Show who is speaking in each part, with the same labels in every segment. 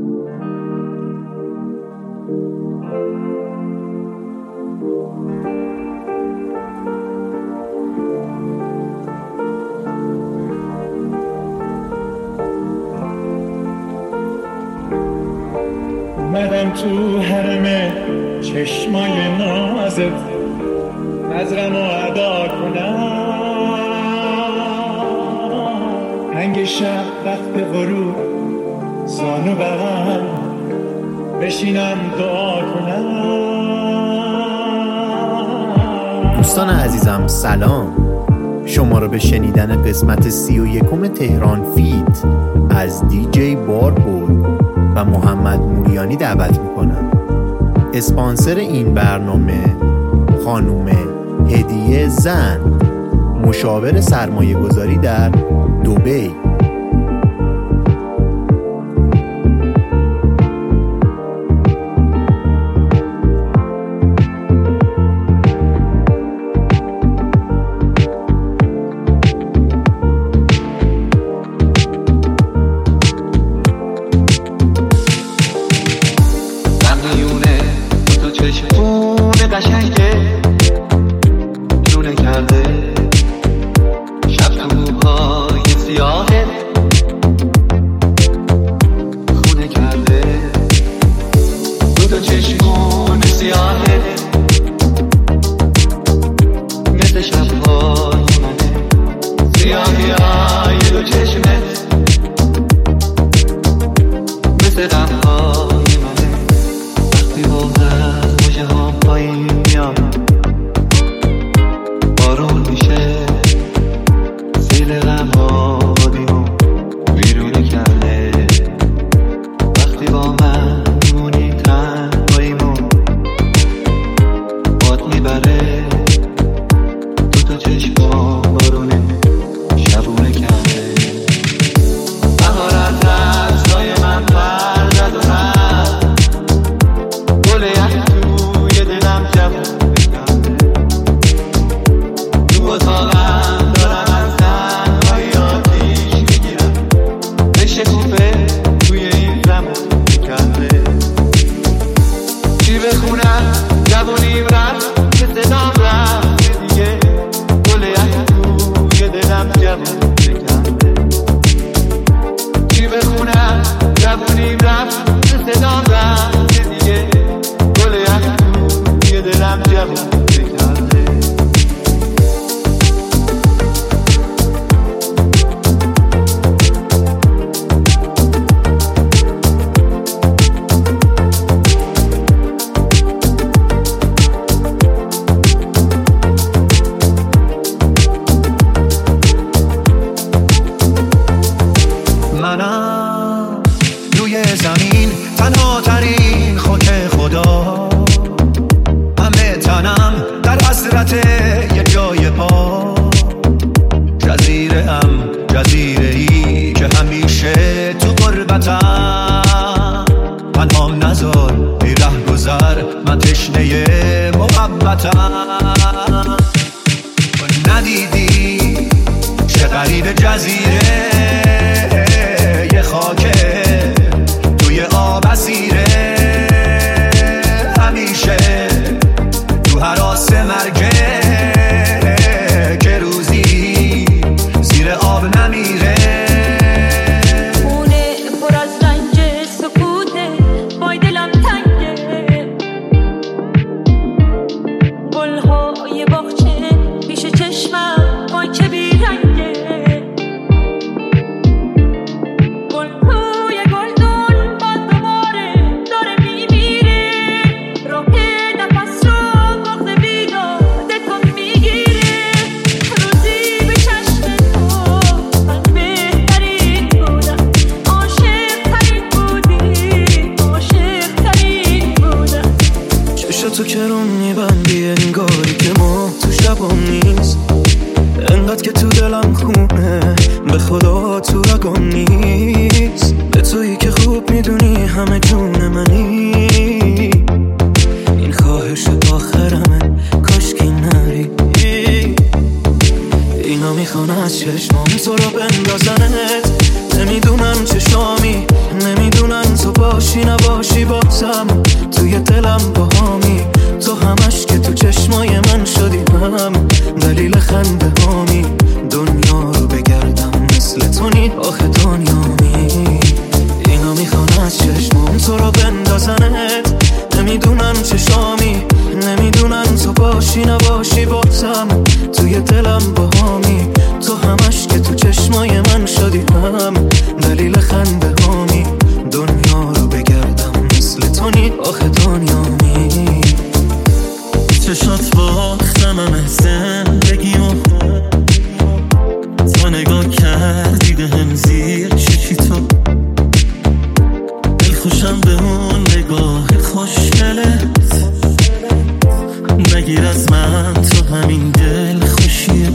Speaker 1: اومدم تو حرم چشمای نازت نظرم رو ادا کنم، هنگ شب وقت غروب زانو بغل بشینم دعا کنم.
Speaker 2: دوستان عزیزم سلام، شما رو به شنیدن قسمت 31 تهران فیت از دیجی باربول و محمد موریانی دعوت میکنم. اسپانسر این برنامه خانوم هدیه زن، مشاور سرمایه گذاری در دبی.
Speaker 3: تو کرم میبندی انگاری که ما تو شبام نیست، انقدر که تو دلم خونه به خدا تو رگام نیست. به تویی که خوب میدونی همه جون منی، این خواهش آخرمه کاش که نری. اینا میخوان نمیخوان از چشمام تو رو بندازنت. نمیدونم چه شامی، نمیدونم تو باشی نباشی بازم توی دلم باهامی. تو همش که تو چشمای من شدی هم دلیل خنده هامی. دنیا رو بگردم مثل تو نی آخه دنیامی. اینا میخوان از چشمام تو رو بندازنت. نمیدونم چه شامی، نمیدونم تو باشی نباشی بازم توی دلم باهامی. تو همش که تو چشمای من شدی هم دلیل خنده هامی. دنیا رو بگردم مثل تو نی آخه دنیامی.
Speaker 4: چشات باختم همه زندگیمو، تا نگاه کردی به هم زیر چشی تو. دل خوشم به اون نگاه خوشگلت، نگیر از من تو همین دل خوشیه.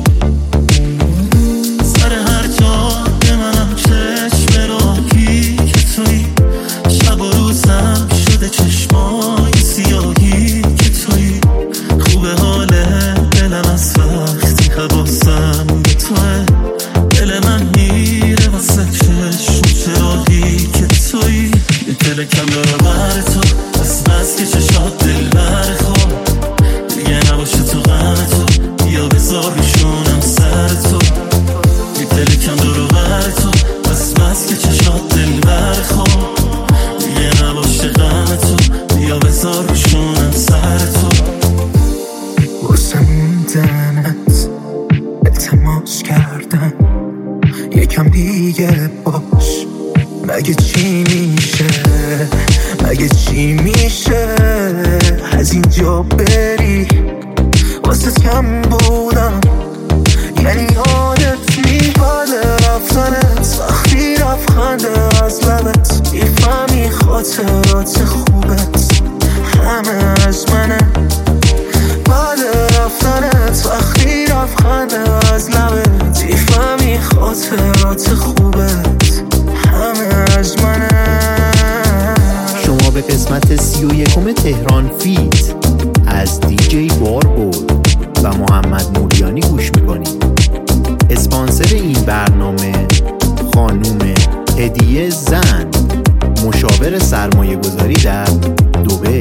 Speaker 4: سر هر جا به منم چشم راکی که توی، شب و روزم شده چشمای سیاهی که توی. خوبه حال دلم از وقتی حواسم به توه. دل من میره واسه چشم چراغی که توی. یه دل کم داره بر تو بس که چشات دل بر خود. دیگه نباشه تو غم تو، بیا بذار بیشونم سر تو. یه دل کم داره بر تو بس که چشات دل بر خود. دیگه نباشه غم تو، بیا بذار بیشونم سر تو.
Speaker 3: واسه موندنت التماس کردم یکم دیگه باش. مگه چی میشه، مگه چی میشه از اینجا بری؟ واسه کم بودم یعنی یادت میپاده رفتنت. وقتی رفخنده از لبت میفهمی خاطرات خوبت همه از منه. بعد رفتنت وقتی رفخنده از لبت میفهمی خاطرات خوبت همه از منه.
Speaker 2: شما به قسمت 31 تهران فیت از دیجی باربود و محمد موریانی گوش میکنید. اسپانسر این برنامه خانوم هدیه زن، مشاور سرمایه گذاری در دبی.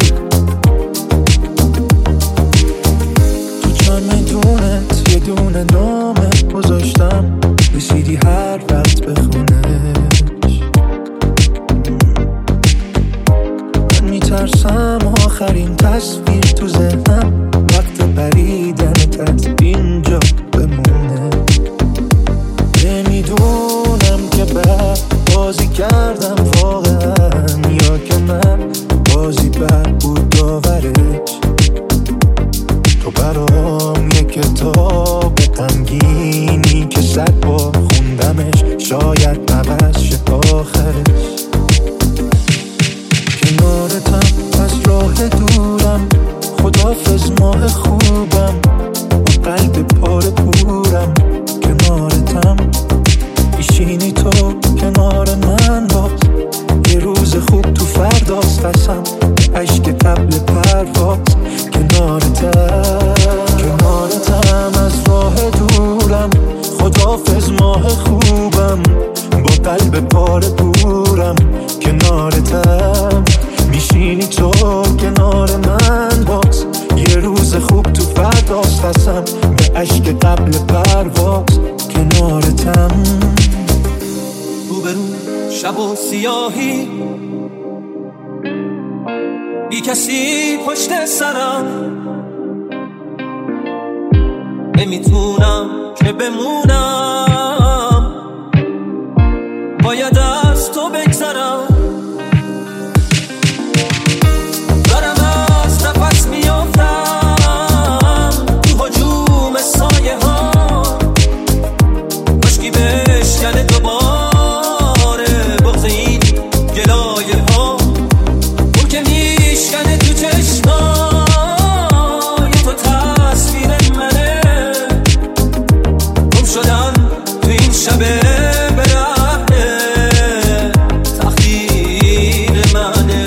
Speaker 3: تو چمدونت یه دونه نامه گذاشتم، رسیدی هر وقت بخونش. من میترسم آخرین تصویر تو ذهنم وقت پریدنت از اینجا بمونه. نمیدونم که بعد بازی کردم واقعا یا که من بازی بد بود داورش. تو برام یه کتاب غمگینی که 100 بار خوندمش، شاید عوض شه آخرش. کنارتم از راه دورم، خداحافظ ماه خوبم، با قلب پاره پورم. کنارتم میشینی تو کنار من باز، یه روز خوب تو فرداست قسم عشق قبل پرواز. کنارتم از راه دورم، خداحافظ ماه خوبم، با قلب پاره پورم. کنارتم میشینی تو کنار من باز، یه روز خوب تو فرداست قسم به عشق قبل پرواز. کنارتم
Speaker 5: روبرو شب و سیاهی، بی کسی پشت سرم، نمیتونم که بمونم، باید از تو بگذرم. دارم از نفس میافتم تو هجوم سایه ها، مشکی بشکنه دوباره بغض این گلایه ها. اون که میشکنه تو چشمای تو تصویر منه، گم شدن تو این شب برهنه تقدیر منه.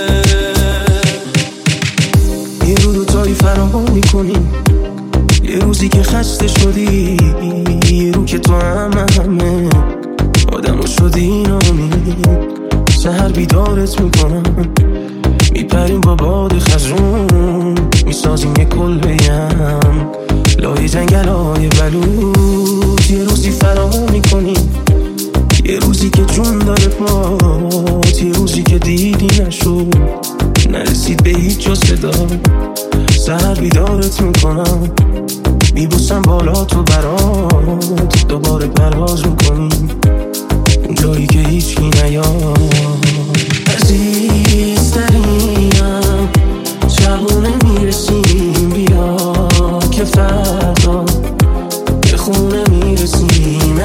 Speaker 3: یه رو دوتایی فراهم میکنیم، یه روزی که خسته شدی، یه رو که تو همه آدمو شدی نامید. سهر بیدارت میکنم، میپریم با باد خزرون، میسازیم یه کلبه‌ام لای جنگلای بلوط. یه روزی فرا میکنیم، یه روزی که جون داره پات، یه روزی که دیدی نشد، نرسید به هیچ جا صدا. سهر بیدارت میکنم، میبوسم بالا تو برات، دوباره پرواز میکنیم اون جایی که هیچی نیاد. عزیزترینم شبونه میرسیم، بیا که فردا به خونه میرسیم.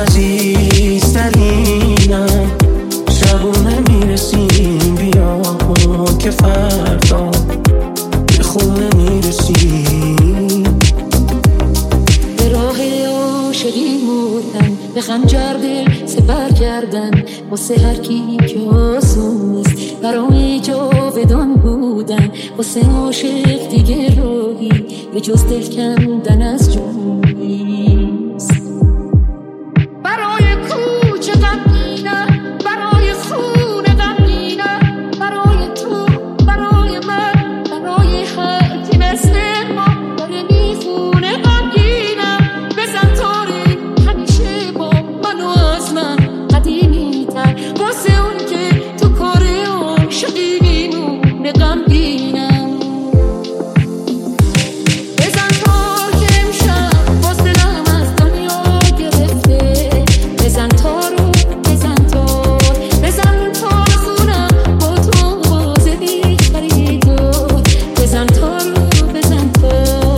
Speaker 3: عزیزترینم شبونه میرسیم، بیا که فردا به خونه میرسیم.
Speaker 6: به راه عاشقی بودن، به خنجر دل سپر کردن، واسه هر کی که آسون نیست برای جاودان بودن. واسه عاشق دیگه راهی به جز دل کندن از جون نیست. برای کوچه غمگینم، برای خونه غمگینم، برای تو، برای من، برای هر کی مثل ما داره میخونه غمگینم. بزن تاره همیشه با من و از من قدیمی تر، واسه اون که تو کار عاشقی میمونه غمگینم. بزن تار که امشب باز دلم از دنیا گرفته، بزن تارو، بزن تار، بزن تار خونم با تو باز بی خریدار. بزن تارو، بزن تار.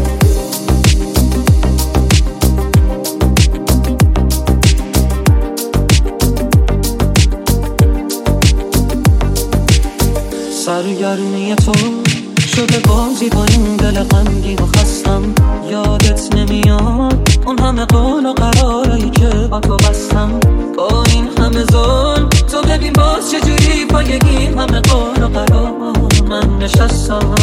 Speaker 3: سرگرمی تو شده بازی با این دل غمگین و خستم. یادت نمیاد اون همه قول و قرارایی که با تو بستم. با این همه ظلم تو ببین باز چجوری پای این همه قول و قرار من نشستم.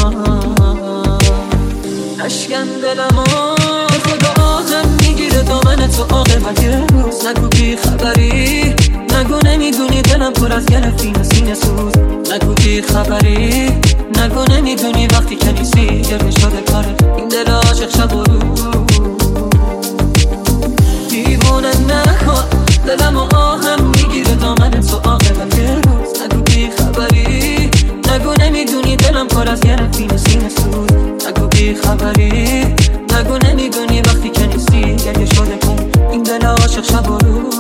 Speaker 3: اشکن دلم خدا آهم میگیره دامن تو عاقبت یه روز. نگو بی خبری، نگو نمیدونی دلم پر از گرفتی سینه سوز. نگو بی خبری، نگو نمیدونی وقتی که نیستی گرفته شده کارت این دل عاشق شب و روز. دیوونه نکن دلم و آهم میگیره دامن تو عاقبت یه روز. نگو بی خبری، نگو نمیدونی دلم پر از گرفتی سینه سوز. نگو بی خبری، نگو نمیدونی وقتی که نیستی گرفته شده کارت این دل عاشق شب و روز.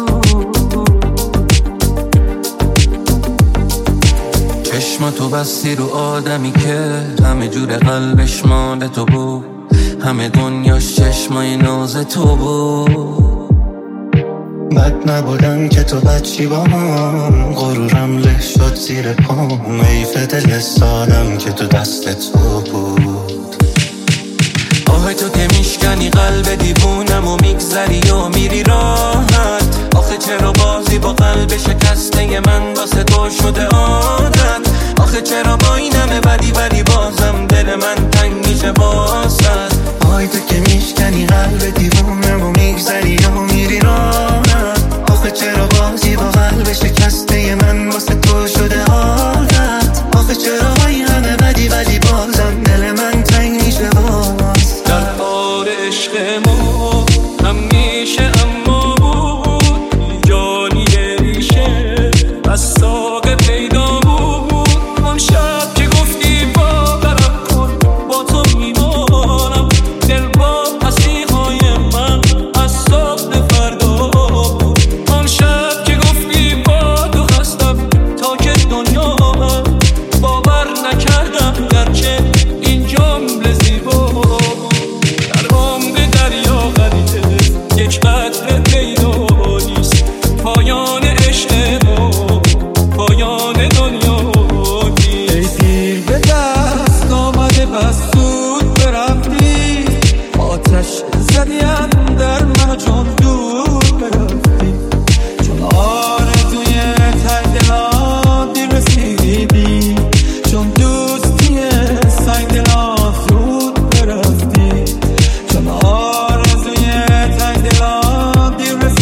Speaker 5: چشماتو بستی رو آدمی که همه جور قلبش مال تو بود، همه دنیاش چشمای ناز تو بود.
Speaker 4: بد نبودن که تو بچی با من، غرورم له شد زیر پام. حیف دل سادم که تو دست تو بود.
Speaker 5: آه تو که میشکنی قلب دیوونم و میگذری و میری راحت. آخه چرا بازی با قلب شکسته من واسه تو شده عادت. آخه چرا با این همه بدی ولی بازم دل من تنگ میشه واسد.
Speaker 4: آی تو که میشکنی قلب دیوونم و میگذری و میری راحت. آخه چرا بازی با قلب شکسته من واسه تو شده عادت. آخه چرا با این همه بدی ولی بازم دل من تنگ میشه واسد.
Speaker 5: در بار عشق ما همیشه اما بود، جانی ریشه از ساق پیدا بود. اون شب که گفتی باورم کن با تو میمانم، دل با هستی های من از صبح فردا بود. اون شب که گفتی با تو هستم تا که دنیا من باور نکردم گرچه این جمله زیبا بود. در عمق دریا غریقه یک قطره پیدا نیست، پایان عشق ما پایان دنیا نیست.
Speaker 3: ای دیر به دست آمده بس زود برفتی، آتش زدی اندر من و چون دور برفتی. چون آرزوی ته دلا دیر رسیدی، چون دوستی سنگ دلا زود برفتی. چون آرزوی ته دلا دیر رسیدی،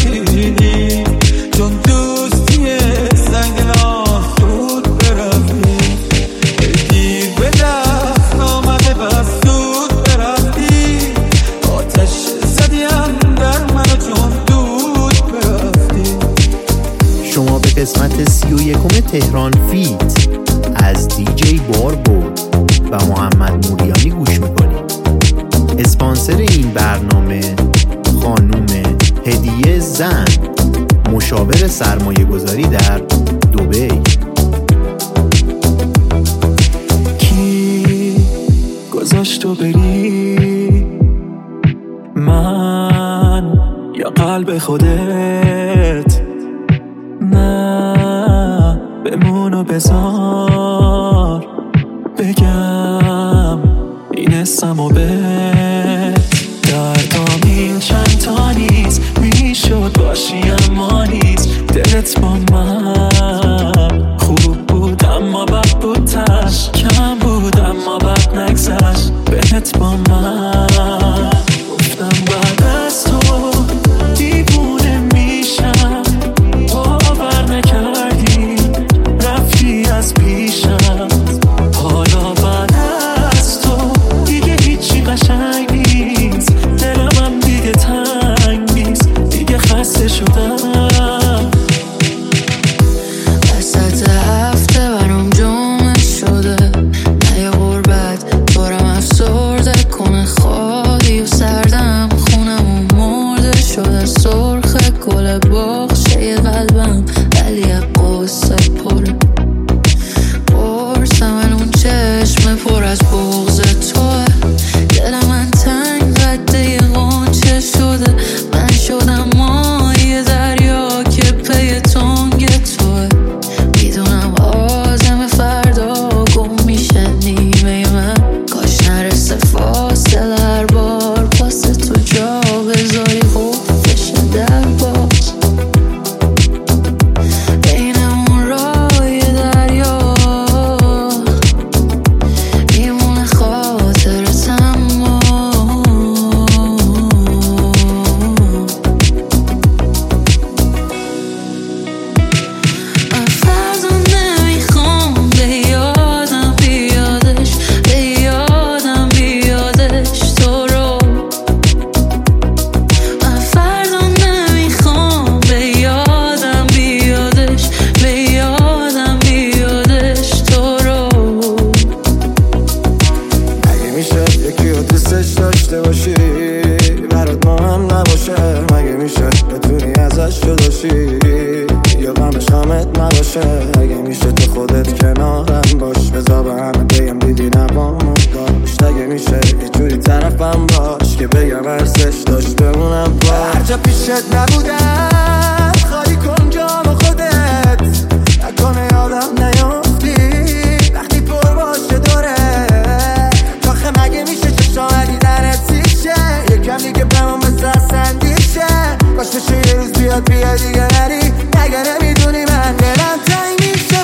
Speaker 2: قسمت 31 تهران فیت از دیجی باربود و محمد موریانی گوش میکنید. اسپانسر این برنامه خانوم هدیه زن، مشاور سرمایه گذاری در دبی.
Speaker 3: کی گذاشت تو بری؟ من یا قلب خودت؟ نه بمون و بذار بگم این اسمو دردام این چند تا نیست، میشد باشی اما نیست. دلت با من خوب بود اما بد بود، تش کم بود اما بد نگذشت. بهت با من گفتم بعد از تو دیوونه میشم، باور نکردی رفتی از پیشم. حالا بعد از تو دیگه هیچی قشنگ نیست، دلمم دیگه تنگ نیست، دیگه خسته شدم.
Speaker 6: وسط هفته برام جمعه شده، نه یه غربت دارم افسرده کنه، خالی و سردم خونم و مرده شده. سرخ گل باغچه قلبم ولی قصه پره، پرسم اون چشم پر از بغض توه. دل من تنگ قده غنچه شده، من شدم ماهی دریا که پی تنگ توه. میدونم آزم فردا گم میشه نیمه من، کاش نرسه فاصله هر بار واسه تو جا بذاری خوفش در باز. بین اون رای دریا میمونه خاطرتم. من فردا نمیخوام به یادم بیادش، به یادم بیادش تو رو. من فردا نمیخوام به یادم بیادش، به یادم بیادش تو رو.
Speaker 3: مگه میشه یکی رو دوستش داشته باشی برات مهم نباشه؟ مگه میشه بتونی ازش جداشی یا غمش غمت نباشه؟ اگه میشه تو خودت کنارم باش، بذار به همه بگم دیدی نبامون داشت. اگه میشه یه جوری طرفم باش که بگم ارزش داشت بمونم باش. هر جا پیشت نبودم خالی کن جام خودت، نکنه یادم نیافتی وقتی پر باشه دوره. آخه مگه میشه چشام دیدنت سیشه، یکم دیگه بمون مثل سندیشه. باش بشه یه روز بیاد دیگه نری، نگه نمیدونی من دلم تنگ میشه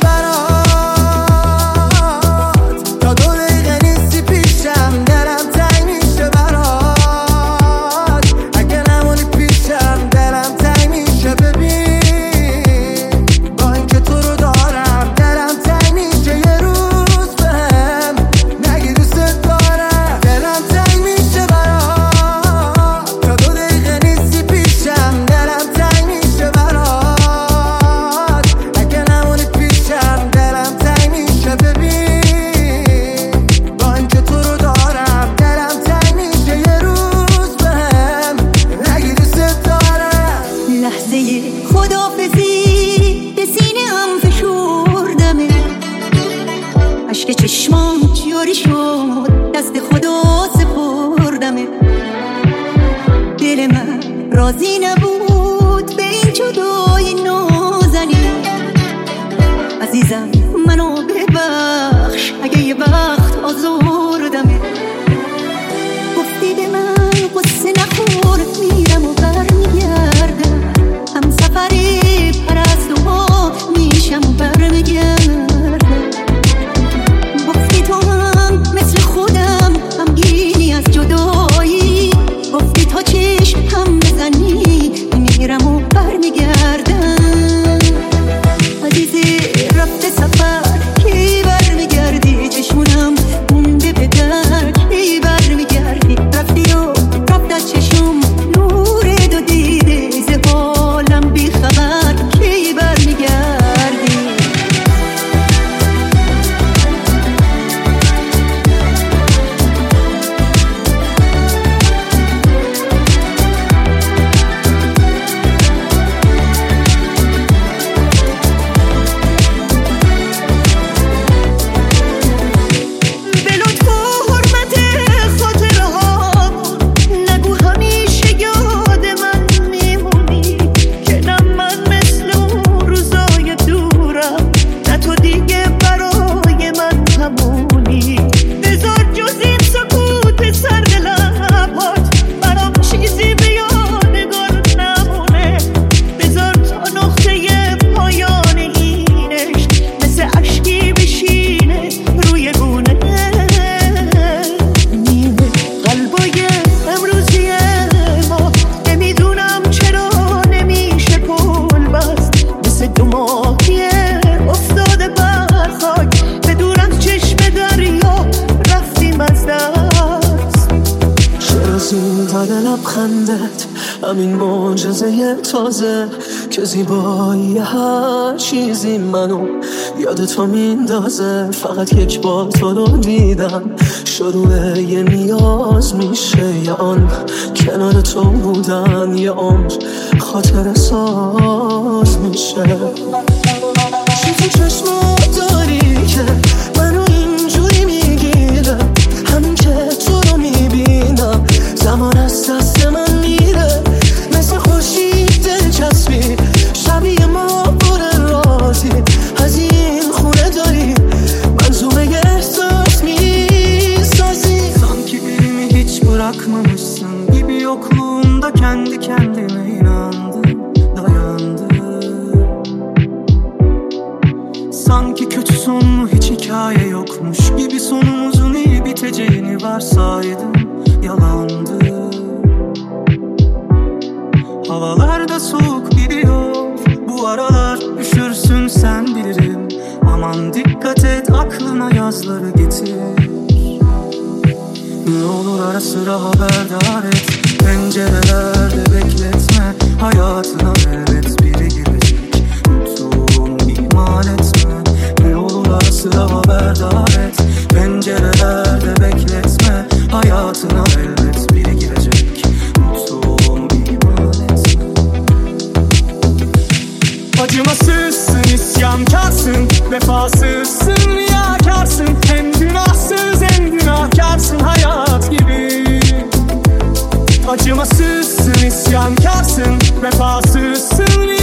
Speaker 3: برات، تا 2 دقیقه نیستی پیشم. دلم تنگ میشه برات، اگه نمونی پیشم. دلم تنگ میشه ببین با اینکه تو رو دارم. دلم تنگ میشه یه روز بهم نگی دوست دارم. دلم تنگ میشه برات، تا 2 دقیقه نیستی پیشم. دلم تنگ میشه برات، اگه نمونی پیشم. دلم تنگ میشه ببین با اینکه تو رو دارم. دلم تنگ میشه یه روز بهم نگی دوست دارم.
Speaker 7: لحظه خداحافظی به سینه هم فشردمه، عشق چشمام جاری شد دست خدا سپردمه. دل من راضی نبود به این جدایی نازنی. عزیزم منو ببخش اگه یه وقت آزردمه. گفتی به من قصه نخور میرم و برمیگردم، هم سفری پرستوها میشم و برمیگردم. گفتی تو هم مثل خودم همگینی از جدایی، گفتی تا چشم هم بزنی
Speaker 3: همین معجزه تازه که زیبایی هر چیزی منو یاد تو میندازه. فقط یک بار تو رو دیدم شروع یه نیاز میشه، یه آن کنار تو بودن یه عمر خاطر ساز میشه. چی تو چشمات داری که منو اینجوری میگیره؟ همین که تو رو میبینم زمان از دست من میره، مثل خورشید دلچسبی شبیه ما پر رازی. از این خونه داری منظومه احساس میسازی، sanki birimi hiç bırakmamışsın gibi yokluğunda kendi kendime inandım, dayandım. Sanki kötü sonlu hiç hikaye yokmuş gibi sonumuzun iyi biteceğini varsaydım, yalandı. Havalar da soğuk biliyor bu aralar, üşürsün sen bilirim. Aman dikkat et aklına yazları getir. Ne olur ara sıra haberdar et, pencerelerde bekletme. Hayatına elbet biri girecek, unuttuğum ihmal etme. Ne olur ara sıra haberdar et, pencerelerde bekletme. Hayatına elbet biri girecek, unuttuğum ihmal etme.
Speaker 8: Acımasızsın, isyankarsın, vefasızsın, riyakarsın. Hem günahsız hem günahkarsın hayat gibi. Acımasızsın, isyankarsın, vefasızsın,